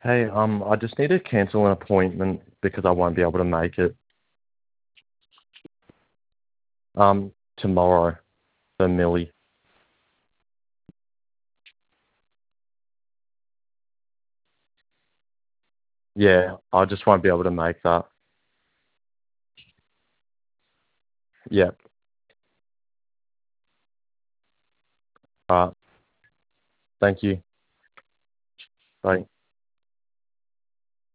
Hey, I just need to cancel an appointment because I won't be able to make it. Tomorrow for Millie. Yeah, I just won't be able to make that. Yeah. Thank you. Bye.